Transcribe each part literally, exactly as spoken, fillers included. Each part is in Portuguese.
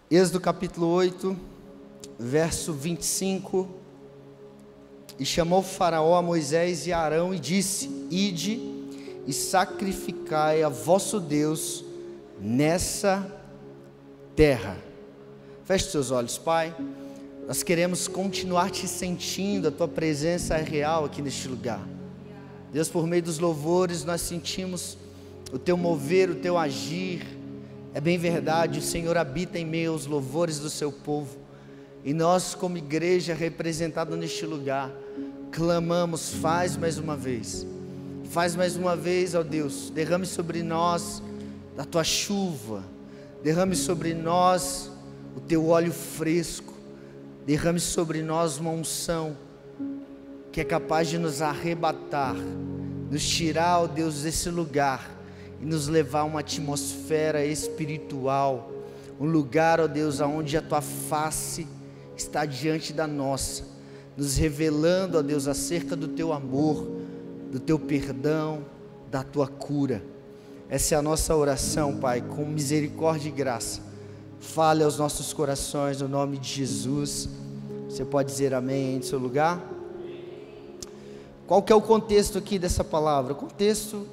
Êxodo capítulo oito, verso vinte e cinco. E chamou Faraó a Moisés e a Arão e disse: Ide e sacrificai a vosso Deus nessa terra. Feche seus olhos, Pai. Nós queremos continuar te sentindo, a tua presença é real aqui neste lugar. Deus, por meio dos louvores nós sentimos o teu mover, o teu agir. É bem verdade, o Senhor habita em meio aos louvores do seu povo. E nós, como igreja representada neste lugar, clamamos: faz mais uma vez, faz mais uma vez, ó Deus, derrame sobre nós da tua chuva, derrame sobre nós o teu óleo fresco, derrame sobre nós uma unção que é capaz de nos arrebatar, nos tirar, ó Deus, desse lugar e nos levar a uma atmosfera espiritual, um lugar, ó Deus, aonde a tua face está diante da nossa, nos revelando, ó Deus, acerca do teu amor, do teu perdão, da tua cura. Essa é a nossa oração, Pai, com misericórdia e graça. Fale aos nossos corações no nome de Jesus. Você pode dizer amém aí no seu lugar? Qual que é o contexto aqui dessa palavra? O contexto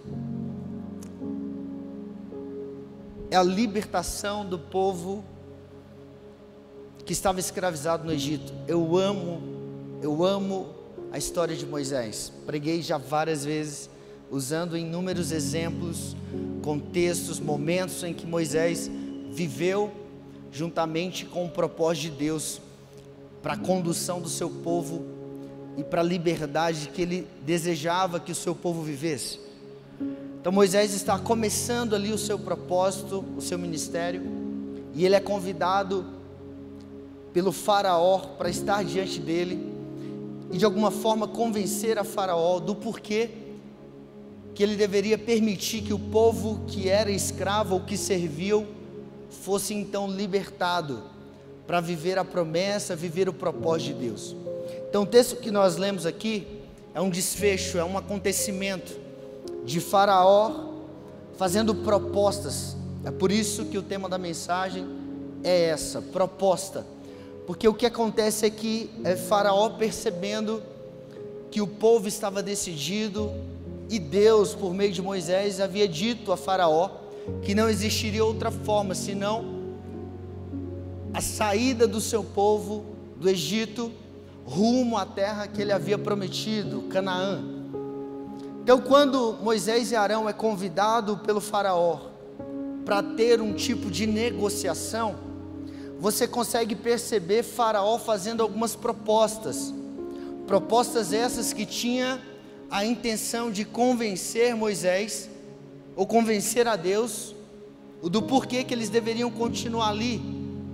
é a libertação do povo que estava escravizado no Egito. Eu amo, eu amo a história de Moisés. Preguei já várias vezes, usando inúmeros exemplos, contextos, momentos em que Moisés viveu juntamente com o propósito de Deus para a condução do seu povo e para a liberdade que ele desejava que o seu povo vivesse. Então Moisés está começando ali o seu propósito, o seu ministério, e ele é convidado pelo faraó para estar diante dele e de alguma forma convencer a faraó do porquê que ele deveria permitir que o povo que era escravo ou que serviu fosse então libertado para viver a promessa, viver o propósito de Deus. Então o texto que nós lemos aqui é um desfecho, é um acontecimento de faraó fazendo propostas. É por isso que o tema da mensagem é essa, proposta. Porque o que acontece é que é faraó percebendo que o povo estava decidido, e Deus, por meio de Moisés, havia dito a faraó que não existiria outra forma senão a saída do seu povo do Egito rumo à terra que ele havia prometido, Canaã. Então quando Moisés e Arão é convidado pelo faraó para ter um tipo de negociação, você consegue perceber faraó fazendo algumas propostas, propostas essas que tinha a intenção de convencer Moisés, ou convencer a Deus, do porquê que eles deveriam continuar ali.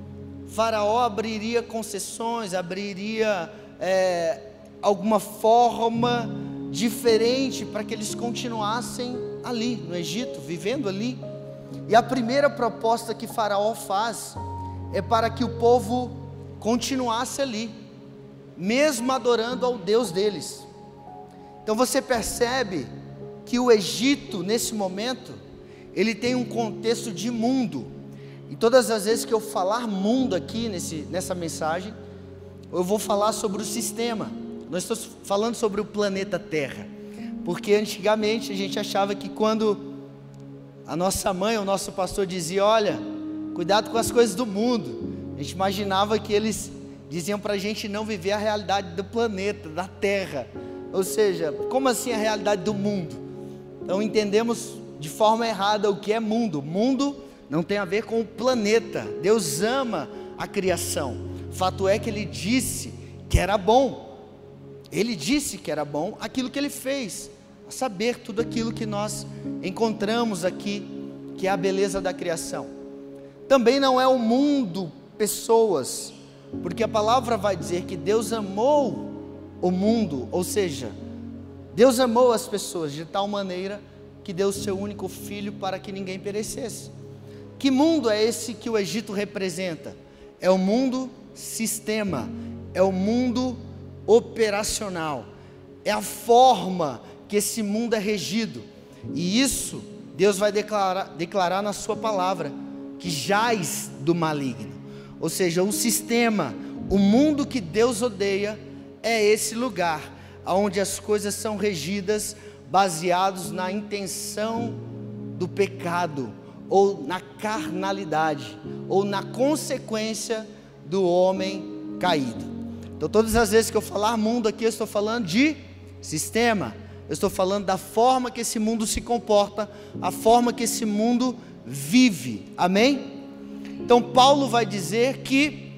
Faraó abriria concessões, abriria é, alguma forma diferente para que eles continuassem ali no Egito, vivendo ali. E a primeira proposta que Faraó faz é para que o povo continuasse ali, mesmo adorando ao Deus deles. Então você percebe que o Egito, nesse momento, ele tem um contexto de mundo. E todas as vezes que eu falar mundo aqui nesse, nessa mensagem, eu vou falar sobre o sistema. Nós estamos falando sobre o planeta Terra, porque antigamente a gente achava que quando a nossa mãe, o nosso pastor dizia: olha, cuidado com as coisas do mundo, a gente imaginava que eles diziam para a gente não viver a realidade do planeta, da Terra. Ou seja, como assim a realidade do mundo? Então entendemos de forma errada o que é mundo. Mundo não tem a ver com o planeta. Deus ama a criação. Fato é que Ele disse que era bom. Ele disse que era bom aquilo que Ele fez, a saber, tudo aquilo que nós encontramos aqui, que é a beleza da criação. Também não é o mundo pessoas, porque a palavra vai dizer que Deus amou o mundo, ou seja, Deus amou as pessoas de tal maneira que deu o seu único filho para que ninguém perecesse. Que mundo é esse que o Egito representa? É o mundo sistema, é o mundo operacional, é a forma que esse mundo é regido, e isso Deus vai declarar, declarar na sua palavra, que jaz do maligno. ou seja, o sistema, o mundo que Deus odeia, é esse lugar onde as coisas são regidas baseados na intenção do pecado, ou na carnalidade, ou na consequência do homem caído. Então todas as vezes que eu falar mundo aqui, eu estou falando de sistema, eu estou falando da forma que esse mundo se comporta, a forma que esse mundo vive, amém? Então Paulo vai dizer que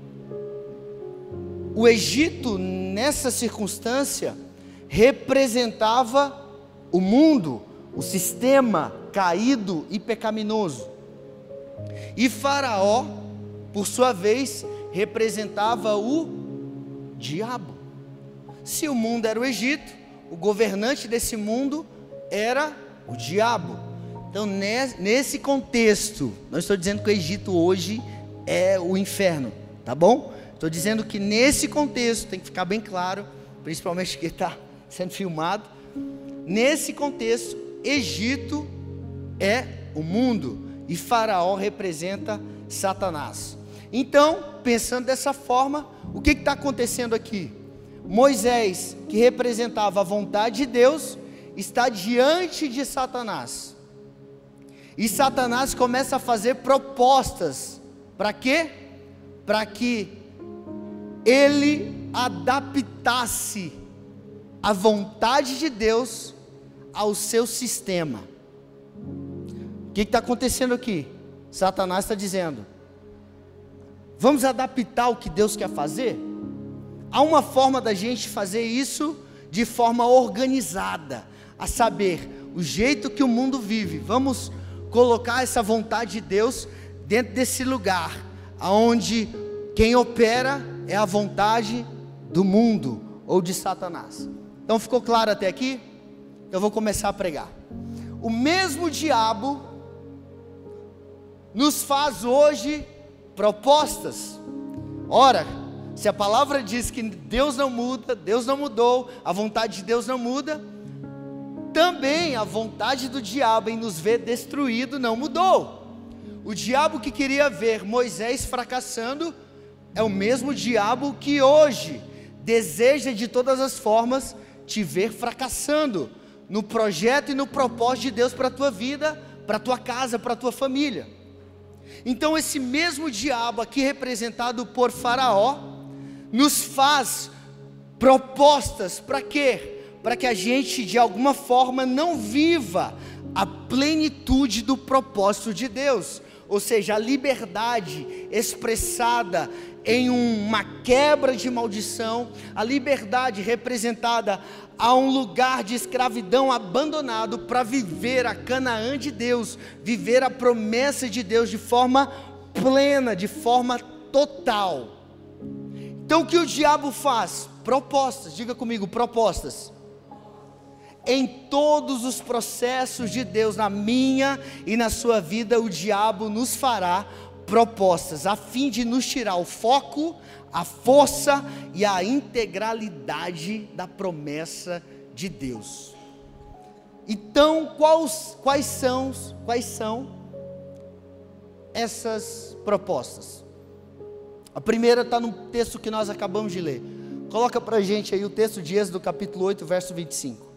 o Egito, nessa circunstância, representava o mundo, o sistema caído e pecaminoso, e Faraó, por sua vez, representava o diabo. Se o mundo era o Egito, o governante desse mundo era o diabo. Então nesse contexto, não estou dizendo que o Egito hoje é o inferno, tá bom? Estou dizendo que nesse contexto, tem que ficar bem claro, principalmente que está sendo filmado, nesse contexto, Egito é o mundo e Faraó representa Satanás. Então, pensando dessa forma, o que está acontecendo aqui? Moisés, que representava a vontade de Deus, está diante de Satanás, e Satanás começa a fazer propostas, para quê? Para que ele adaptasse a vontade de Deus ao seu sistema. O que está acontecendo aqui? Satanás está dizendo: vamos adaptar o que Deus quer fazer? Há uma forma da gente fazer isso de forma organizada, a saber, o jeito que o mundo vive. Vamos colocar essa vontade de Deus dentro desse lugar, onde quem opera é a vontade do mundo ou de Satanás. Então ficou claro até aqui? Eu vou começar a pregar. O mesmo diabo nos faz hoje propostas. Ora, se a palavra diz que Deus não muda, Deus não mudou, a vontade de Deus não muda, também a vontade do diabo em nos ver destruído não mudou. O diabo que queria ver Moisés fracassando é o mesmo diabo que hoje deseja de todas as formas te ver fracassando no projeto e no propósito de Deus para a tua vida, para a tua casa, para a tua família. Então esse mesmo diabo aqui representado por Faraó, nos faz propostas, para quê? Para que a gente de alguma forma não viva a plenitude do propósito de Deus, ou seja, a liberdade expressada em uma quebra de maldição, a liberdade representada a um lugar de escravidão abandonado para viver a Canaã de Deus, viver a promessa de Deus de forma plena, de forma total. Então o que o diabo faz? Propostas, diga comigo, propostas. Em todos os processos de Deus, na minha e na sua vida, o diabo nos fará propostas, a fim de nos tirar o foco, a força e a integralidade da promessa de Deus. Então, quais, quais são, quais são essas propostas? A primeira está no texto que nós acabamos de ler. Coloca para a gente aí o texto de Êxodo capítulo oito, verso vinte e cinco.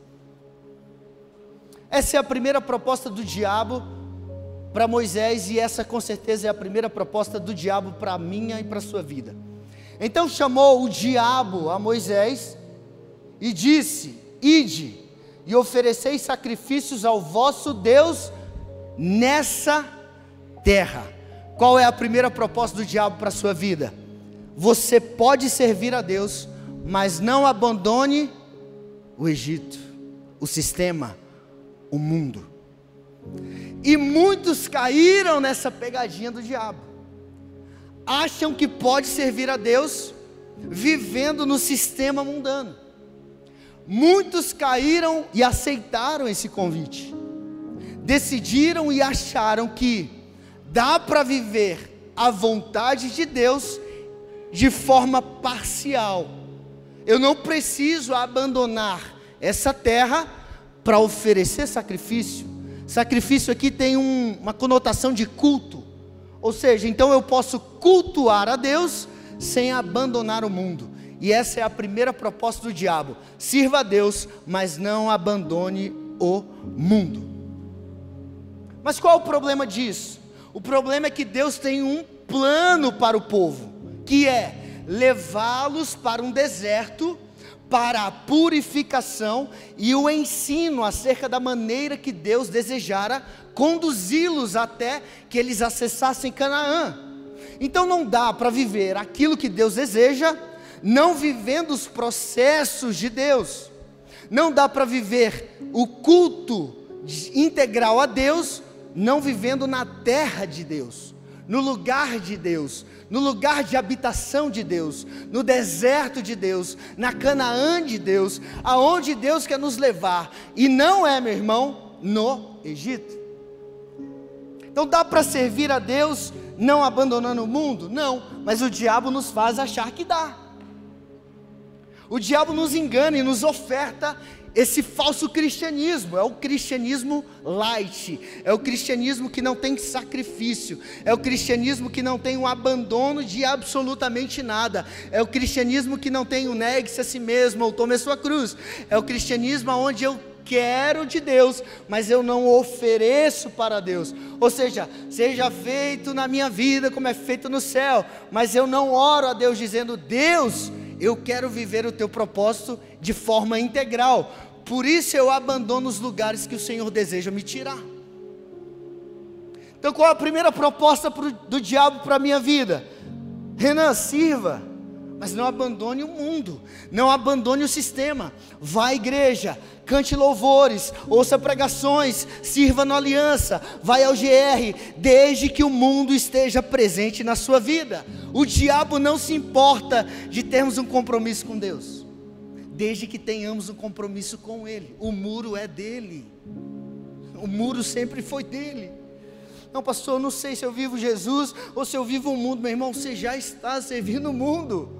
Essa é a primeira proposta do diabo para Moisés, e essa com certeza é a primeira proposta do diabo para a minha e para a sua vida. Então chamou o diabo a Moisés e disse: ide e ofereceis sacrifícios ao vosso Deus nessa terra. Qual é a primeira proposta do diabo para a sua vida? Você pode servir a Deus, mas não abandone o Egito, o sistema, o mundo. E muitos caíram nessa pegadinha do diabo. Acham que pode servir a Deus vivendo no sistema mundano. Muitos caíram e aceitaram esse convite. Decidiram e acharam que dá para viver a vontade de Deus de forma parcial. Eu não preciso abandonar essa terra para oferecer sacrifício. Sacrifício aqui tem um, uma conotação de culto, Ou seja, então eu posso cultuar a Deus sem abandonar o mundo. E essa é a primeira proposta do diabo: sirva a Deus, mas não abandone o mundo. Mas qual é o problema disso? O problema é que Deus tem um plano para o povo, que é levá-los para um deserto, para a purificação e o ensino acerca da maneira que Deus desejara conduzi-los até que eles acessassem Canaã. Então não dá para viver aquilo que Deus deseja, não vivendo os processos de Deus. Não dá para viver o culto integral a Deus, não vivendo na terra de Deus, no lugar de Deus, no lugar de habitação de Deus, no deserto de Deus, na Canaã de Deus, aonde Deus quer nos levar, e não é, meu irmão, no Egito. Então dá para servir a Deus não abandonando o mundo? Não, mas o diabo nos faz achar que dá. O diabo nos engana e nos oferta esse falso cristianismo. É o cristianismo light, é o cristianismo que não tem sacrifício, é o cristianismo que não tem um abandono de absolutamente nada, é o cristianismo que não tem o negue-se a si mesmo ou tome a sua cruz, é o cristianismo onde eu quero de Deus, mas eu não ofereço para Deus. Ou seja, seja feito na minha vida como é feito no céu, mas eu não oro a Deus dizendo: Deus, eu quero viver o teu propósito de forma integral, por isso eu abandono os lugares que o Senhor deseja me tirar. Então qual é a primeira proposta pro, do diabo para a minha vida? Renan, sirva, mas não abandone o mundo, não abandone o sistema. Vá à igreja, cante louvores, ouça pregações, sirva na aliança, vai ao G R, desde que o mundo esteja presente na sua vida. O diabo não se importa de termos um compromisso com Deus, desde que tenhamos um compromisso com Ele. O muro é dele, o muro sempre foi dele. Não, pastor, eu não sei se eu vivo Jesus ou se eu vivo o mundo. Meu irmão, você já está servindo o mundo.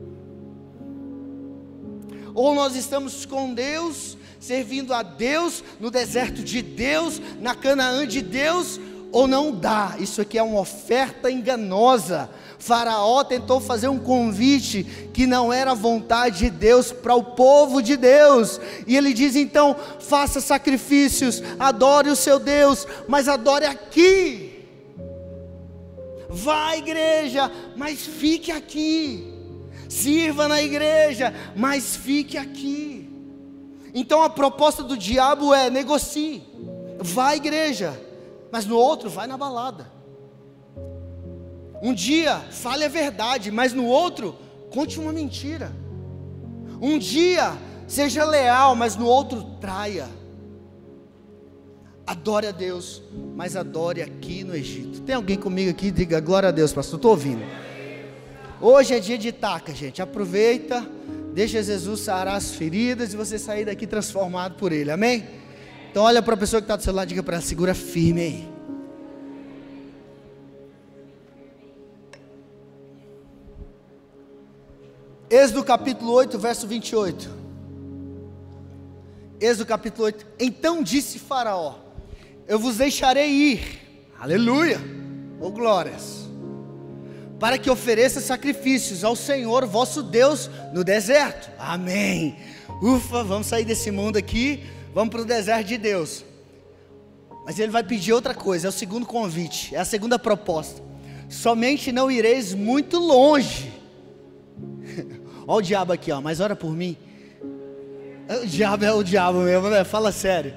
Ou nós estamos com Deus, servindo a Deus, no deserto de Deus, na Canaã de Deus, ou não dá. Isso aqui é uma oferta enganosa. Faraó tentou fazer um convite que não era a vontade de Deus para o povo de Deus, e ele diz então: faça sacrifícios, adore o seu Deus, mas adore aqui. Vá à igreja, mas fique aqui. Sirva na igreja, mas fique aqui. Então a proposta do diabo é: negocie, vá à igreja, mas no outro vai na balada. Um dia fale a verdade, mas no outro conte uma mentira. Um dia seja leal, mas no outro traia. Adore a Deus, mas adore aqui no Egito. Tem alguém comigo aqui? Diga glória a Deus, pastor, estou ouvindo. Hoje é dia de taca, gente. Aproveita, deixa Jesus sarar as feridas e você sair daqui transformado por Ele, amém? Então olha para a pessoa que está do seu lado e diga para ela: segura firme aí. Êxodo capítulo oito, verso vinte e oito. Êxodo capítulo oito. Então disse Faraó: eu vos deixarei ir, aleluia, ou glórias, para que ofereça sacrifícios ao Senhor vosso Deus no deserto. Amém. Ufa, vamos sair desse mundo aqui, vamos para o deserto de Deus. Mas ele vai pedir outra coisa, é o segundo convite, é a segunda proposta: somente não ireis muito longe. Olha o diabo aqui, ó, mas ora por mim. O diabo é o diabo mesmo, né? Fala sério.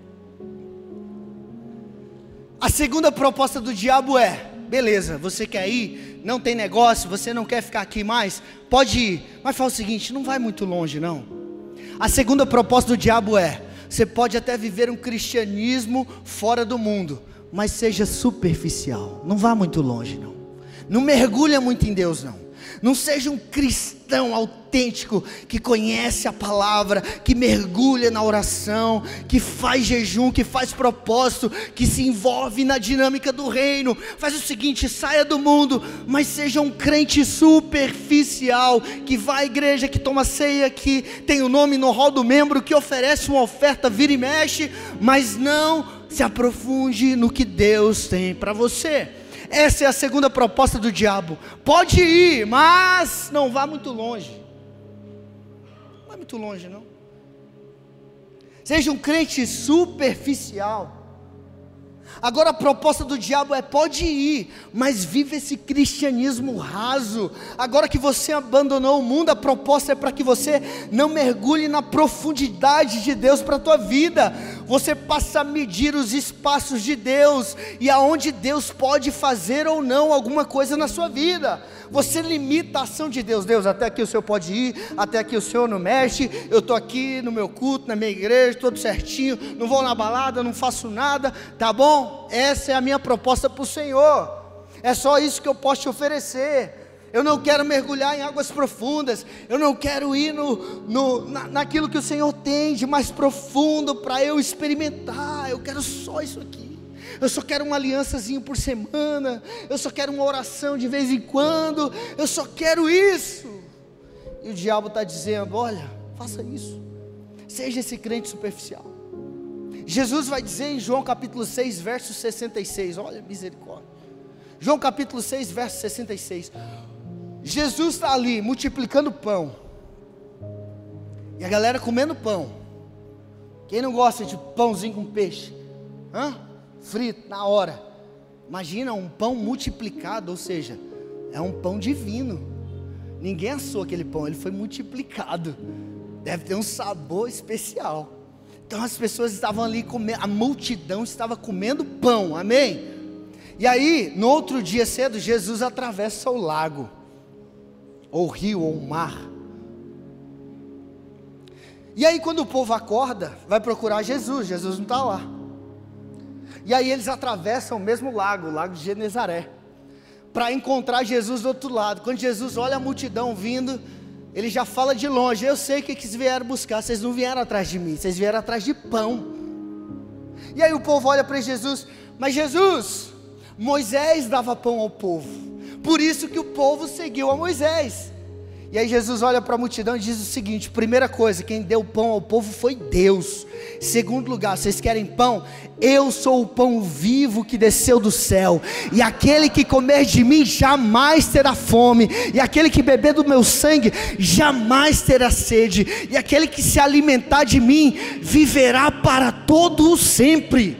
A segunda proposta do diabo é: beleza, você quer ir, não tem negócio, você não quer ficar aqui mais, pode ir, mas fala o seguinte: não vai muito longe não. A segunda proposta do diabo é: você pode até viver um cristianismo fora do mundo, mas seja superficial, não vá muito longe não, não mergulha muito em Deus não. Não seja um cristão autêntico, que conhece a palavra, que mergulha na oração, que faz jejum, que faz propósito, que se envolve na dinâmica do reino. Faz o seguinte: saia do mundo, mas seja um crente superficial, que vai à igreja, que toma ceia, que tem o nome no hall do membro, que oferece uma oferta, vira e mexe, mas não se aprofunde no que Deus tem para você. Essa é a segunda proposta do diabo. Pode ir, mas não vá muito longe. Não vai muito longe, não. Seja um crente superficial. Agora a proposta do diabo é: pode ir, mas vive esse cristianismo raso. Agora que você abandonou o mundo, a proposta é para que você não mergulhe na profundidade de Deus para a tua vida. Você passa a medir os espaços de Deus, e aonde Deus pode fazer ou não alguma coisa na sua vida. Você limita a ação de Deus. Deus, até aqui o Senhor pode ir, até aqui o Senhor não mexe. Eu estou aqui no meu culto, na minha igreja, tudo certinho, não vou na balada, não faço nada, tá bom? Essa é a minha proposta para o Senhor. É só isso que eu posso te oferecer. Eu não quero mergulhar em águas profundas. Eu não quero ir no, no, na, naquilo que o Senhor tem de mais profundo para eu experimentar. Eu quero só isso aqui. Eu só quero uma aliançazinha por semana. Eu só quero uma oração de vez em quando. Eu só quero isso. E o diabo está dizendo: olha, faça isso. Seja esse crente superficial. Jesus vai dizer em João capítulo seis, verso sessenta e seis. Olha, misericórdia. João capítulo seis, verso sessenta e seis. Jesus está ali multiplicando pão. E a galera comendo pão. Quem não gosta de pãozinho com peixe? Hã? Frito, na hora. Imagina um pão multiplicado, ou seja, é um pão divino. Ninguém assou aquele pão, ele foi multiplicado. Deve ter um sabor especial. Então as pessoas estavam ali comendo, a multidão estava comendo pão, amém? E aí, no outro dia cedo, Jesus atravessa o lago, ou rio, ou mar. E aí quando o povo acorda, vai procurar Jesus, Jesus não está lá. E aí eles atravessam o mesmo lago, o lago de Genezaré, para encontrar Jesus do outro lado. Quando Jesus olha a multidão vindo, ele já fala de longe: eu sei o que vocês vieram buscar, vocês não vieram atrás de mim, vocês vieram atrás de pão. E aí o povo olha para Jesus: mas Jesus, Moisés dava pão ao povo, por isso que o povo seguiu a Moisés. E aí Jesus olha para a multidão e diz o seguinte: primeira coisa, quem deu pão ao povo foi Deus. Segundo lugar, vocês querem pão? Eu sou o pão vivo que desceu do céu, e aquele que comer de mim jamais terá fome, e aquele que beber do meu sangue jamais terá sede, e aquele que se alimentar de mim viverá para todo o sempre.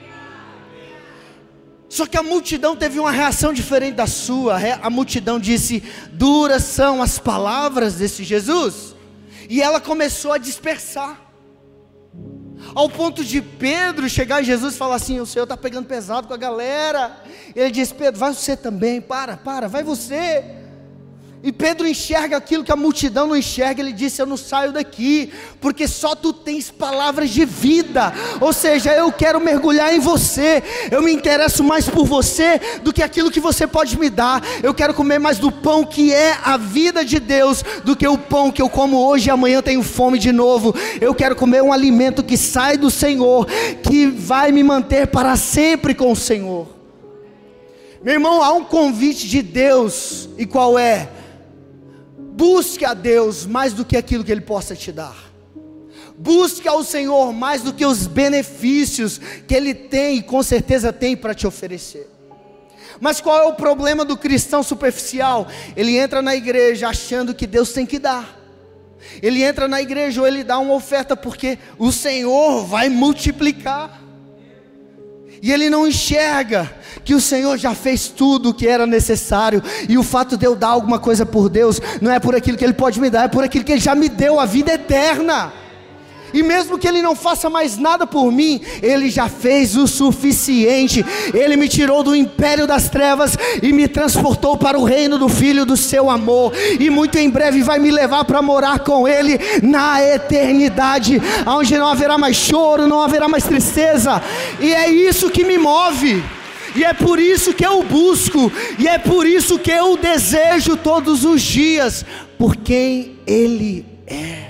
Só que a multidão teve uma reação diferente da sua. A multidão disse: duras são as palavras desse Jesus. E ela começou a dispersar, ao ponto de Pedro chegar em Jesus e falar assim: o Senhor está pegando pesado com a galera. Ele diz: Pedro, vai você também, para, para, vai você. E Pedro enxerga aquilo que a multidão não enxerga. Ele disse: eu não saio daqui, porque só tu tens palavras de vida. Ou seja, eu quero mergulhar em você. Eu me interesso mais por você do que aquilo que você pode me dar. Eu quero comer mais do pão que é a vida de Deus, do que o pão que eu como hoje e amanhã tenho fome de novo. Eu quero comer um alimento que sai do Senhor, que vai me manter para sempre com o Senhor. Meu irmão, há um convite de Deus. E qual é? Busque a Deus mais do que aquilo que Ele possa te dar. Busque ao Senhor mais do que os benefícios que Ele tem e com certeza tem para te oferecer. Mas qual é o problema do cristão superficial? Ele entra na igreja achando que Deus tem que dar. Ele entra na igreja ou ele dá uma oferta porque o Senhor vai multiplicar. E ele não enxerga que o Senhor já fez tudo o que era necessário. E o fato de eu dar alguma coisa por Deus, não é por aquilo que Ele pode me dar, é por aquilo que Ele já me deu, a vida eterna. E mesmo que Ele não faça mais nada por mim, Ele já fez o suficiente. Ele me tirou do império das trevas e me transportou para o reino do Filho do seu amor. E muito em breve vai me levar para morar com Ele na eternidade, onde não haverá mais choro, não haverá mais tristeza. E é isso que me move. E é por isso que eu busco. E é por isso que eu desejo todos os dias por quem Ele é.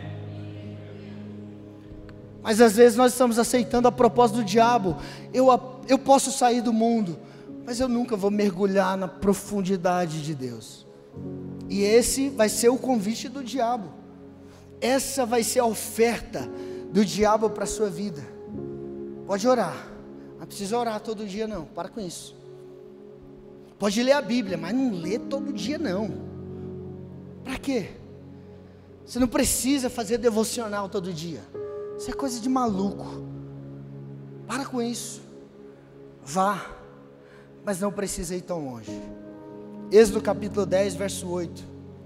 Mas às vezes nós estamos aceitando a proposta do diabo. Eu, eu posso sair do mundo, mas eu nunca vou mergulhar na profundidade de Deus. E esse vai ser o convite do diabo. Essa vai ser a oferta do diabo para a sua vida. Pode orar. Não precisa orar todo dia não, para com isso. Pode ler a Bíblia, mas não lê todo dia não. Para quê? Você não precisa fazer devocional todo dia. Isso é coisa de maluco. Para com isso. Vá, mas não precisa ir tão longe. Êxodo capítulo dez, verso oito.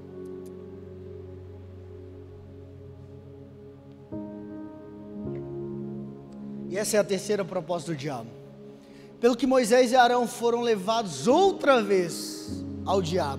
E essa é a terceira proposta do diabo. Pelo que Moisés e Arão foram levados outra vez ao diabo.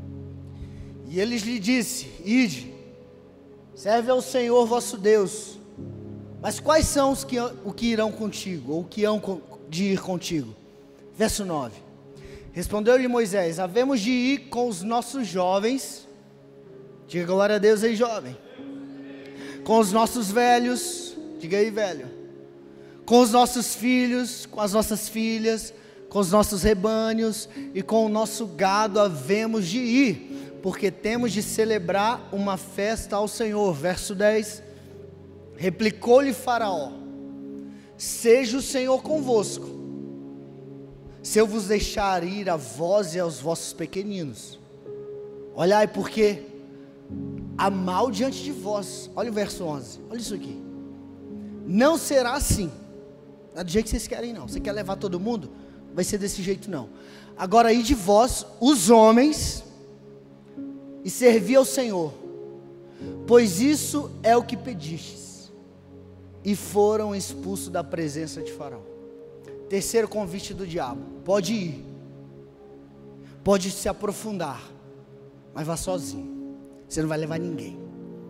E ele lhe disse: ide, serve ao Senhor vosso Deus. Mas quais são os que, o que irão contigo, ou que hão de ir contigo? Verso nove. Respondeu-lhe Moisés: havemos de ir com os nossos jovens. Diga glória a Deus aí, jovem. Com os nossos velhos. Diga aí, velho. Com os nossos filhos, com as nossas filhas, com os nossos rebanhos e com o nosso gado havemos de ir, porque temos de celebrar uma festa ao Senhor. Verso dez. Replicou-lhe Faraó: seja o Senhor convosco, se eu vos deixar ir a vós e aos vossos pequeninos. Olhai, porque há mal diante de vós. Olha o verso onze, olha isso aqui. Não será assim, não é do jeito que vocês querem não. Você quer levar todo mundo? Vai ser desse jeito não. Agora aí de vós, os homens, e servi ao Senhor, pois isso é o que pedistes. E foram expulsos da presença de Faraó. Terceiro convite do diabo: pode ir, pode se aprofundar, mas vá sozinho, você não vai levar ninguém.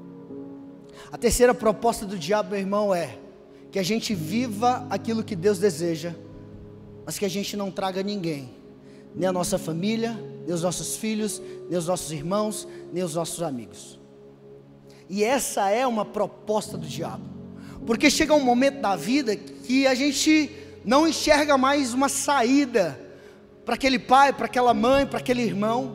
A terceira proposta do diabo, meu irmão, é que a gente viva aquilo que Deus deseja, mas que a gente não traga ninguém, nem a nossa família, nem os nossos filhos, nem os nossos irmãos, nem os nossos amigos. E essa é uma proposta do diabo, porque chega um momento da vida que a gente não enxerga mais uma saída para aquele pai, para aquela mãe, para aquele irmão,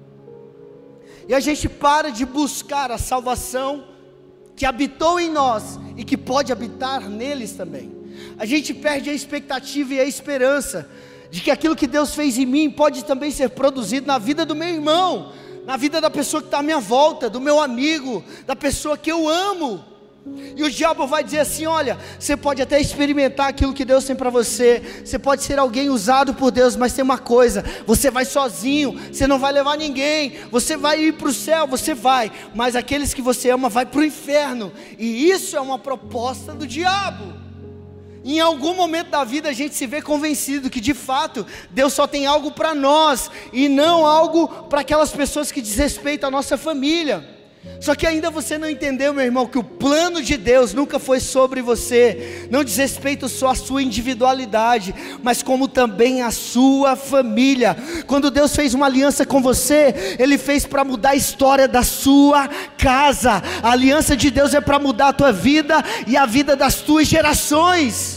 e a gente para de buscar a salvação que habitou em nós e que pode habitar neles também. A gente perde a expectativa e a esperança de que aquilo que Deus fez em mim pode também ser produzido na vida do meu irmão, na vida da pessoa que está à minha volta, do meu amigo, da pessoa que eu amo. E o diabo vai dizer assim: olha, você pode até experimentar aquilo que Deus tem para você, você pode ser alguém usado por Deus, mas tem uma coisa: você vai sozinho, você não vai levar ninguém, você vai ir para o céu, você vai, mas aqueles que você ama vai para o inferno. E isso é uma proposta do diabo. Em algum momento da vida a gente se vê convencido que de fato Deus só tem algo para nós, e não algo para aquelas pessoas que diz respeito à nossa família. Só que ainda você não entendeu, meu irmão, que o plano de Deus nunca foi sobre você. Não diz respeito só à sua individualidade, mas como também à sua família. Quando Deus fez uma aliança com você, Ele fez para mudar a história da sua casa. A aliança de Deus é para mudar a tua vida e a vida das tuas gerações.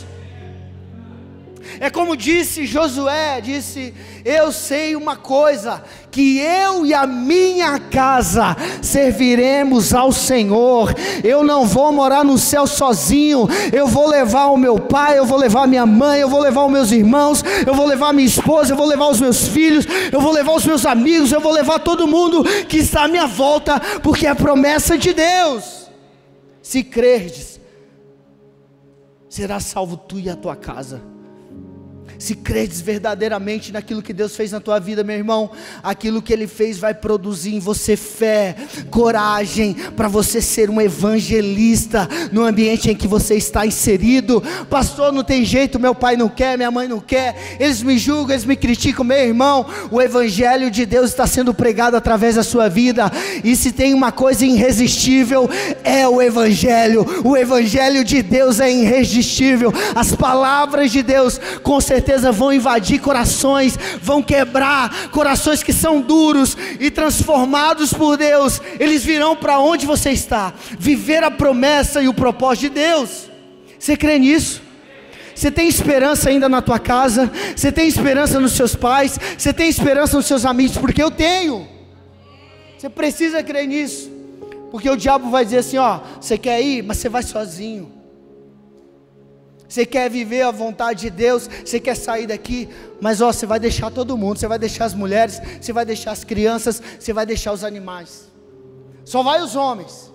É como disse Josué, disse: eu sei uma coisa, que eu e a minha casa serviremos ao Senhor. Eu não vou morar no céu sozinho, eu vou levar o meu pai, eu vou levar a minha mãe, eu vou levar os meus irmãos, eu vou levar a minha esposa, eu vou levar os meus filhos, eu vou levar os meus amigos, eu vou levar todo mundo que está à minha volta, porque é a promessa de Deus. Se crerdes, será salvo tu e a tua casa. Se credes verdadeiramente naquilo que Deus fez na tua vida, meu irmão, aquilo que Ele fez vai produzir em você fé, coragem, para você ser um evangelista no ambiente em que você está inserido. Pastor, não tem jeito, meu pai não quer, minha mãe não quer, eles me julgam, eles me criticam. Meu irmão, o evangelho de Deus está sendo pregado através da sua vida, e se tem uma coisa irresistível, é o evangelho. O evangelho de Deus é irresistível. As palavras de Deus, com certeza, vão invadir corações, vão quebrar corações que são duros, e transformados por Deus, eles virão para onde você está, viver a promessa e o propósito de Deus. Você crê nisso? Você tem esperança ainda na tua casa? Você tem esperança nos seus pais? Você tem esperança nos seus amigos? Porque eu tenho. Você precisa crer nisso, porque o diabo vai dizer assim: ó, você quer ir, mas você vai sozinho. Você quer viver a vontade de Deus, você quer sair daqui, mas ó, você vai deixar todo mundo, você vai deixar as mulheres, você vai deixar as crianças, você vai deixar os animais, só vai os homens.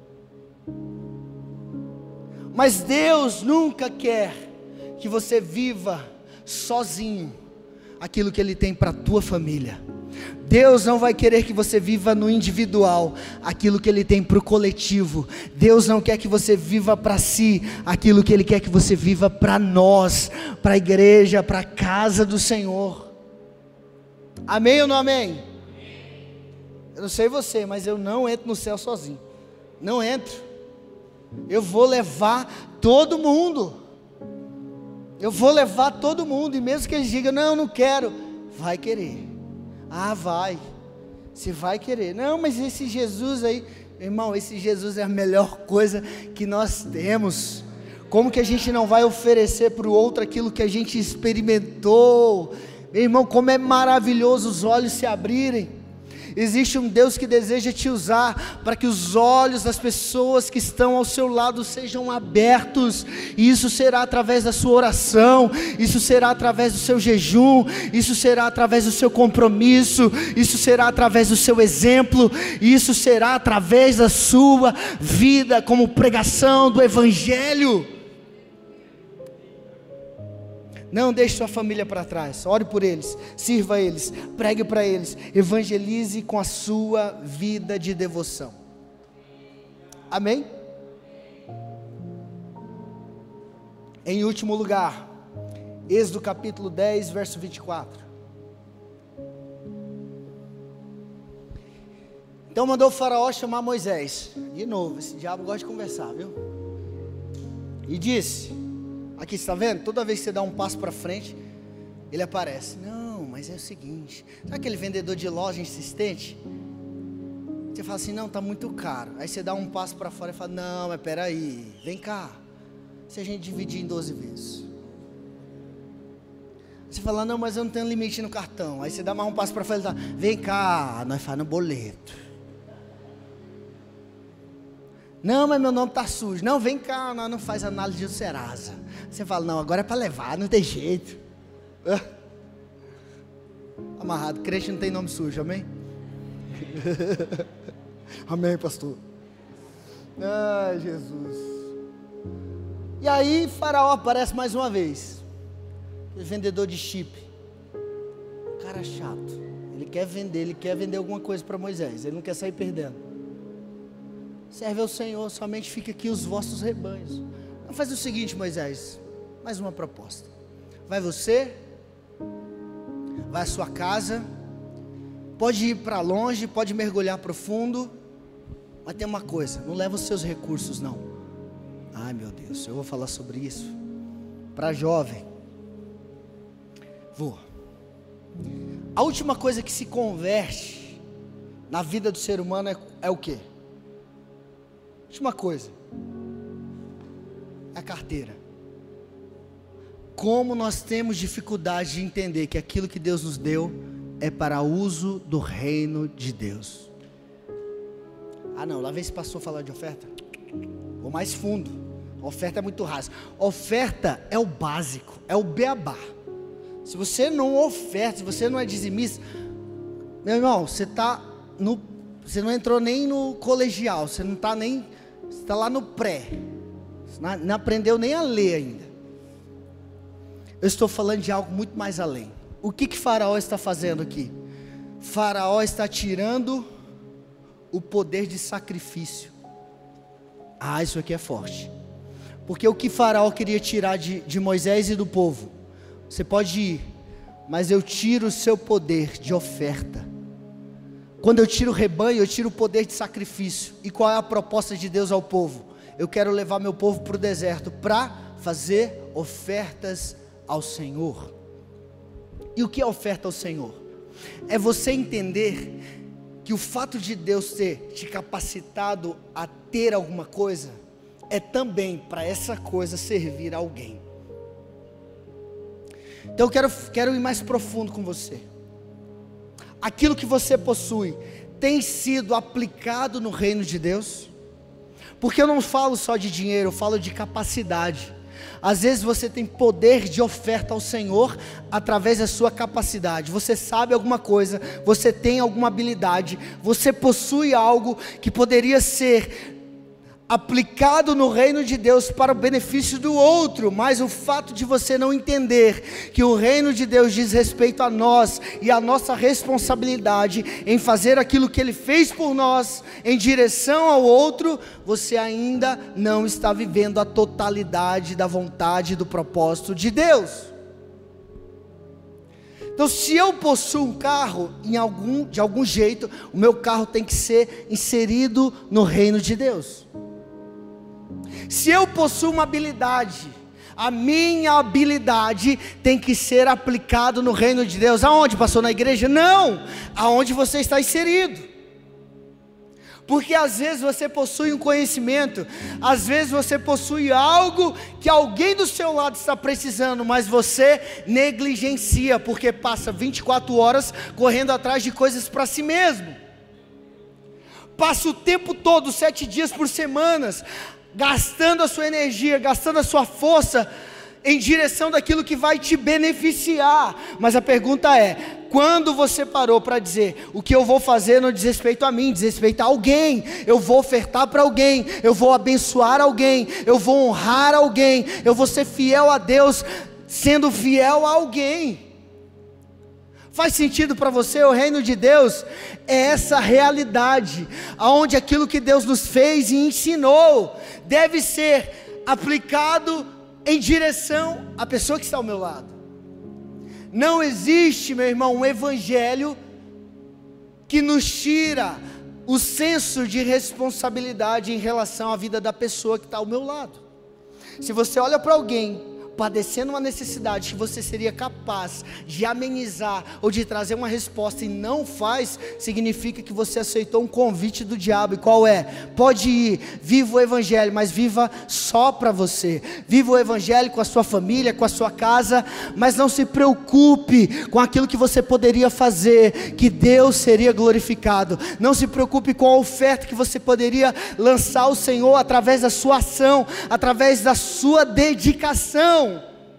Mas Deus nunca quer que você viva sozinho aquilo que Ele tem para a tua família. Deus não vai querer que você viva no individual aquilo que Ele tem para o coletivo. Deus não quer que você viva para si aquilo que Ele quer que você viva para nós, para a igreja, para a casa do Senhor. Amém ou não amém? Eu não sei você, mas eu não entro no céu sozinho. Não entro. Eu vou levar todo mundo. Eu vou levar todo mundo. E mesmo que eles digam, não, eu não quero, vai querer. Ah, vai, você vai querer. Não, mas esse Jesus aí, irmão, esse Jesus é a melhor coisa que nós temos. Como que a gente não vai oferecer para o outro aquilo que a gente experimentou? Meu irmão, como é maravilhoso os olhos se abrirem. Existe um Deus que deseja te usar para que os olhos das pessoas que estão ao seu lado sejam abertos, e isso será através da sua oração, isso será através do seu jejum, isso será através do seu compromisso, isso será através do seu exemplo, isso será através da sua vida como pregação do Evangelho. Não deixe sua família para trás, ore por eles, sirva eles, pregue para eles, evangelize com a sua vida de devoção. Amém? Em último lugar, Êxodo capítulo dez, verso vinte e quatro. Então mandou o faraó chamar Moisés. De novo, esse diabo gosta de conversar, viu? E disse... Aqui, você está vendo? Toda vez que você dá um passo para frente, ele aparece. Não, mas é o seguinte, sabe aquele vendedor de loja insistente? Você fala assim, não, está muito caro. Aí você dá um passo para fora e fala, não, mas peraí, vem cá, se a gente dividir em doze vezes. Você fala, não, mas eu não tenho limite no cartão. Aí você dá mais um passo para fora e fala, vem cá, nós fazemos no boleto. Não, mas meu nome está sujo. Não, vem cá, nós não faz análise do Serasa. Você fala, não, agora é para levar, não tem jeito. Amarrado, crente não tem nome sujo, amém? Amém, pastor. Ai, Jesus. E aí, Faraó aparece mais uma vez. Aquele vendedor de chip. Cara chato. Ele quer vender, ele quer vender alguma coisa para Moisés. Ele não quer sair perdendo. Serve ao Senhor, somente fica aqui os vossos rebanhos. Então faz o seguinte, Moisés, mais uma proposta. Vai você, vai à sua casa, pode ir para longe, pode mergulhar profundo, mas tem uma coisa, não leva os seus recursos não. Ai meu Deus, eu vou falar sobre isso. Para jovem, vou. A última coisa que se converte na vida do ser humano é, é o quê? Última coisa, a carteira. Como nós temos dificuldade de entender que aquilo que Deus nos deu é para uso do reino de Deus. Ah não, lá vem esse pastor falar de oferta. Vou mais fundo. A oferta é muito rasa. Oferta é o básico, é o beabá. Se você não oferta, se você não é dizimista, meu irmão, você tá no, você não entrou nem no colegial, você não está nem, você está lá no pré, você não, não aprendeu nem a ler ainda. Eu estou falando de algo muito mais além. O que que Faraó está fazendo aqui? Faraó está tirando o poder de sacrifício. Ah, isso aqui é forte. Porque o que Faraó queria tirar de, de Moisés e do povo? Você pode ir, mas eu tiro o seu poder de oferta. Quando eu tiro o rebanho, eu tiro o poder de sacrifício. E qual é a proposta de Deus ao povo? Eu quero levar meu povo para o deserto, para fazer ofertas ao Senhor. E o que é oferta ao Senhor? É você entender que o fato de Deus ter te capacitado a ter alguma coisa, é também para essa coisa servir a alguém. Então eu quero, quero ir mais profundo com você. Aquilo que você possui tem sido aplicado no reino de Deus? Porque eu não falo só de dinheiro, eu falo de capacidade. Às vezes você tem poder de oferta ao Senhor através da sua capacidade. Você sabe alguma coisa, você tem alguma habilidade, você possui algo que poderia ser aplicado no reino de Deus para o benefício do outro, mas o fato de você não entender que o reino de Deus diz respeito a nós e a nossa responsabilidade em fazer aquilo que Ele fez por nós em direção ao outro, você ainda não está vivendo a totalidade da vontade e do propósito de Deus. Então, se eu possuo um carro, em algum, de algum jeito, o meu carro tem que ser inserido no reino de Deus. Se eu possuo uma habilidade, a minha habilidade tem que ser aplicado no reino de Deus. Aonde, pastor? Na igreja? Não, aonde você está inserido. Porque às vezes você possui um conhecimento, às vezes você possui algo que alguém do seu lado está precisando, mas você negligencia, porque passa vinte e quatro horas correndo atrás de coisas para si mesmo. Passa o tempo todo, sete dias por semana, gastando a sua energia, gastando a sua força em direção daquilo que vai te beneficiar. Mas a pergunta é: quando você parou para dizer, o que eu vou fazer não diz respeito a mim, diz respeito a alguém, eu vou ofertar para alguém, eu vou abençoar alguém, eu vou honrar alguém, eu vou ser fiel a Deus, sendo fiel a alguém. Faz sentido para você? O reino de Deus é essa realidade, onde aquilo que Deus nos fez e ensinou, deve ser aplicado em direção à pessoa que está ao meu lado. Não existe, meu irmão, um evangelho que nos tira o senso de responsabilidade em relação à vida da pessoa que está ao meu lado. Se você olha para alguém padecendo uma necessidade que você seria capaz de amenizar ou de trazer uma resposta e não faz, significa que você aceitou um convite do diabo. E qual é? Pode ir, viva o evangelho, mas viva só para você. Viva o evangelho com a sua família, com a sua casa, mas não se preocupe com aquilo que você poderia fazer, que Deus seria glorificado. Não se preocupe com a oferta que você poderia lançar ao Senhor através da sua ação, através da sua dedicação.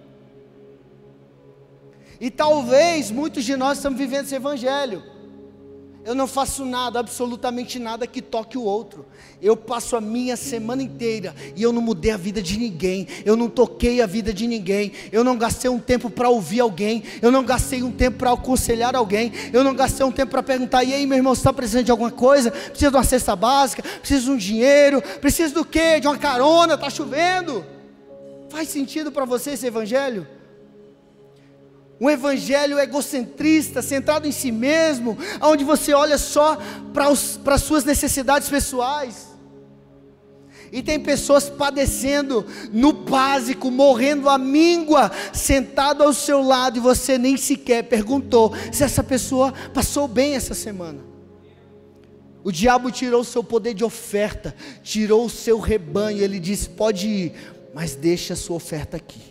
E talvez muitos de nós estamos vivendo esse evangelho. Eu não faço nada, absolutamente nada que toque o outro. Eu passo a minha semana inteira e eu não mudei a vida de ninguém, eu não toquei a vida de ninguém, eu não gastei um tempo para ouvir alguém, eu não gastei um tempo para aconselhar alguém, eu não gastei um tempo para perguntar: e aí, meu irmão, você está precisando de alguma coisa? Precisa de uma cesta básica? Precisa de um dinheiro? Precisa do quê? De uma carona? Está chovendo? Faz sentido para você esse evangelho? Um evangelho egocentrista, centrado em si mesmo, onde você olha só para as suas necessidades pessoais. E tem pessoas padecendo no básico, morrendo à míngua, sentado ao seu lado, e você nem sequer perguntou se essa pessoa passou bem essa semana. O diabo tirou o seu poder de oferta, tirou o seu rebanho. Ele disse: pode ir, mas deixa a sua oferta aqui.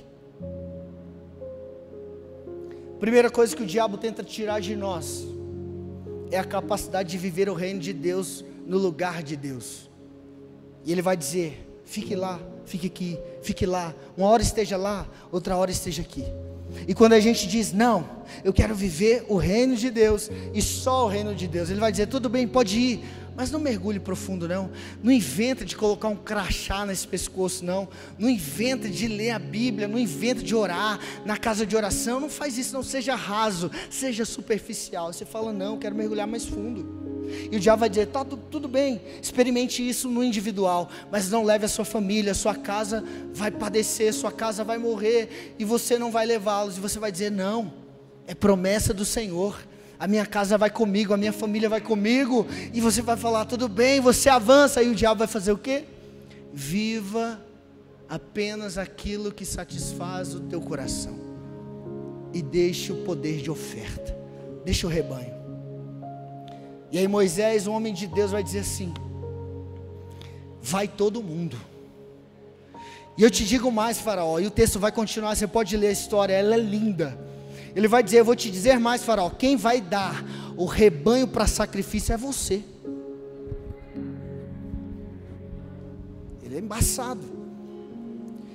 Primeira coisa que o diabo tenta tirar de nós é a capacidade de viver o reino de Deus no lugar de Deus. E ele vai dizer: fique lá, fique aqui, fique lá, uma hora esteja lá, outra hora esteja aqui. E quando a gente diz: não, eu quero viver o reino de Deus e só o reino de Deus, ele vai dizer: tudo bem, pode ir, mas não mergulhe profundo não, não inventa de colocar um crachá nesse pescoço não, não inventa de ler a Bíblia, não inventa de orar na casa de oração, não faz isso não, seja raso, seja superficial. Você fala: não, eu quero mergulhar mais fundo. E o diabo vai dizer: tá, tudo, tudo bem, experimente isso no individual, mas não leve a sua família, a sua casa vai padecer, sua casa vai morrer, e você não vai levá-los. E você vai dizer: não, é promessa do Senhor, a minha casa vai comigo, a minha família vai comigo. E você vai falar: tudo bem, você avança. E o diabo vai fazer o quê? Viva apenas aquilo que satisfaz o teu coração, e deixe o poder de oferta, deixe o rebanho. E aí Moisés, um homem de Deus, vai dizer assim: vai todo mundo. E eu te digo mais, Faraó, e o texto vai continuar, você pode ler a história, ela é linda. Ele vai dizer: eu vou te dizer mais, Faraó, quem vai dar o rebanho para sacrifício é você. Ele é embaçado.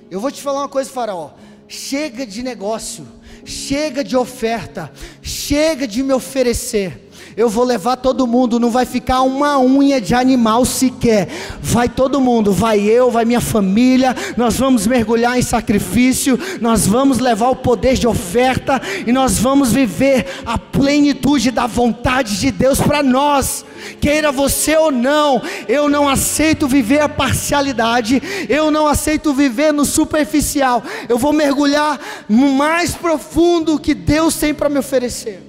Eu vou te falar uma coisa, Faraó, chega de negócio, chega de oferta, chega de me oferecer. Eu vou levar todo mundo, não vai ficar uma unha de animal sequer, vai todo mundo, vai eu, vai minha família, nós vamos mergulhar em sacrifício, nós vamos levar o poder de oferta, e nós vamos viver a plenitude da vontade de Deus para nós, queira você ou não. Eu não aceito viver a parcialidade, eu não aceito viver no superficial, eu vou mergulhar no mais profundo que Deus tem para me oferecer.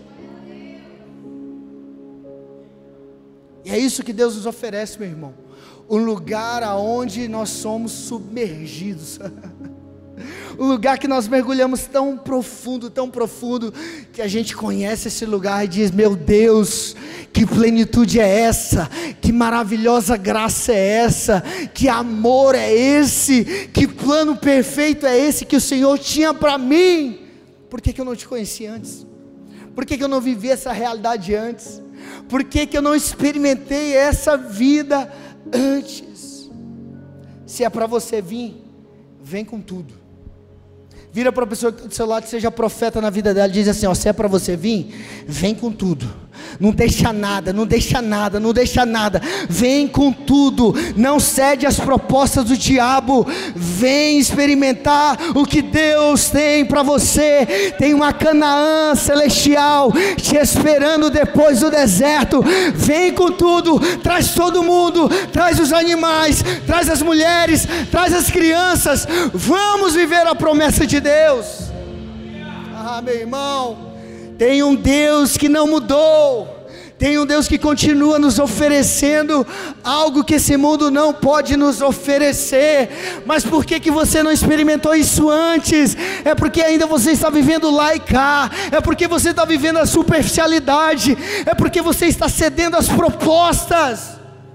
E é isso que Deus nos oferece, meu irmão, um lugar aonde nós somos submergidos, um lugar que nós mergulhamos tão profundo, tão profundo, que a gente conhece esse lugar e diz: meu Deus, que plenitude é essa, que maravilhosa graça é essa, que amor é esse, que plano perfeito é esse que o Senhor tinha para mim. Por que que eu não te conheci antes? Por que que eu não vivi essa realidade antes? Por que que eu não experimentei essa vida antes? Se é para você vir, vem com tudo. Vira para a pessoa que está do seu lado, seja profeta na vida dela, diz assim: ó, se é para você vir, vem com tudo. Não deixa nada, não deixa nada, não deixa nada. Vem com tudo, não cede às propostas do diabo. Vem experimentar o que Deus tem para você. Tem uma Canaã celestial te esperando depois do deserto. Vem com tudo, traz todo mundo, traz os animais, traz as mulheres, traz as crianças. Vamos viver a promessa de Deus. Ah, meu irmão, tem um Deus que não mudou, tem um Deus que continua nos oferecendo algo que esse mundo não pode nos oferecer. Mas por que que você não experimentou isso antes? É porque ainda você está vivendo lá e cá, é porque você está vivendo a superficialidade, é porque você está cedendo às propostas.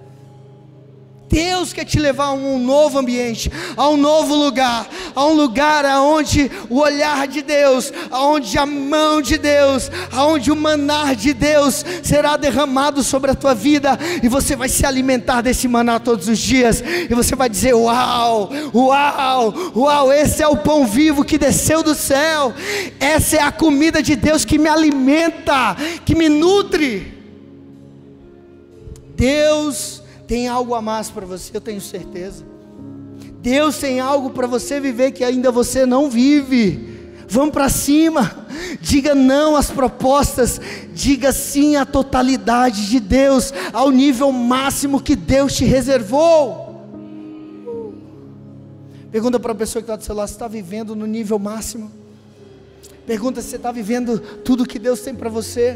Deus quer te levar a um novo ambiente, a um novo lugar, a um lugar aonde o olhar de Deus, aonde a mão de Deus, aonde o maná de Deus será derramado sobre a tua vida, e você vai se alimentar desse maná todos os dias, e você vai dizer: uau, uau, uau, esse é o pão vivo que desceu do céu, essa é a comida de Deus que me alimenta, que me nutre. Deus tem algo a mais para você, eu tenho certeza. Deus tem algo para você viver que ainda você não vive. Vamos para cima, diga não às propostas, diga sim à totalidade de Deus, ao nível máximo que Deus te reservou. Pergunta para a pessoa que está do seu lado: você está vivendo no nível máximo? Pergunta se você está vivendo tudo que Deus tem para você.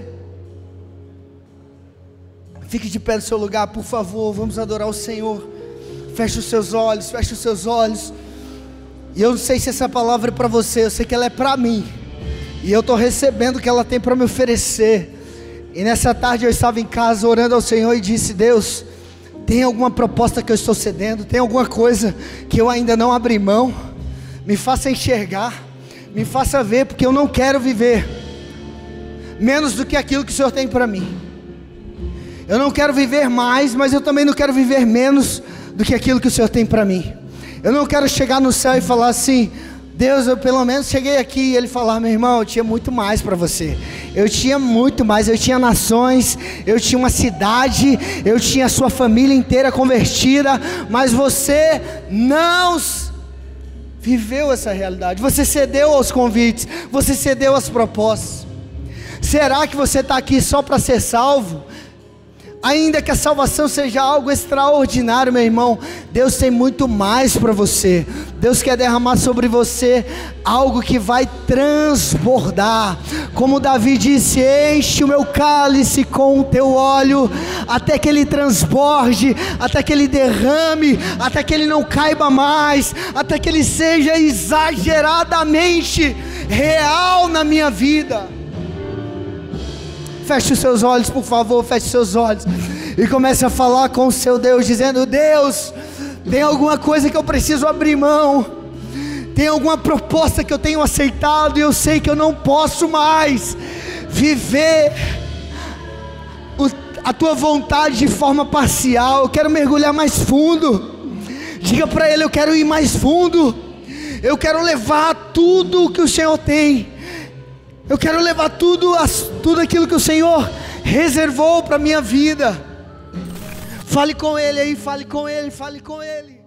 Fique de pé no seu lugar, por favor, vamos adorar o Senhor. Feche os seus olhos, feche os seus olhos. E eu não sei se essa palavra é para você, eu sei que ela é para mim, e eu estou recebendo o que ela tem para me oferecer. E nessa tarde eu estava em casa orando ao Senhor e disse: Deus, tem alguma proposta que eu estou cedendo? Tem alguma coisa que eu ainda não abri mão? Me faça enxergar, me faça ver, porque eu não quero viver menos do que aquilo que o Senhor tem para mim. Eu não quero viver mais, mas eu também não quero viver menos do que aquilo que o Senhor tem para mim. Eu não quero chegar no céu e falar assim: Deus, eu pelo menos cheguei aqui, e Ele falar: meu irmão, eu tinha muito mais para você. Eu tinha muito mais, eu tinha nações, eu tinha uma cidade, eu tinha a sua família inteira convertida, mas você não viveu essa realidade. Você cedeu aos convites, você cedeu às propostas. Será que você está aqui só para ser salvo? Ainda que a salvação seja algo extraordinário, meu irmão, Deus tem muito mais para você. Deus quer derramar sobre você algo que vai transbordar. Como Davi disse: enche o meu cálice com o teu óleo, até que ele transborde, até que ele derrame, até que ele não caiba mais, até que ele seja exageradamente real na minha vida. Feche os seus olhos, por favor, feche os seus olhos e comece a falar com o seu Deus, dizendo: Deus, tem alguma coisa que eu preciso abrir mão, tem alguma proposta que eu tenho aceitado, e eu sei que eu não posso mais viver o, a tua vontade de forma parcial. Eu quero mergulhar mais fundo. Diga para Ele: eu quero ir mais fundo, Eu quero levar tudo o que o Senhor tem. Eu quero levar tudo, tudo aquilo que o Senhor reservou para a minha vida. Fale com Ele aí, fale com Ele, fale com Ele.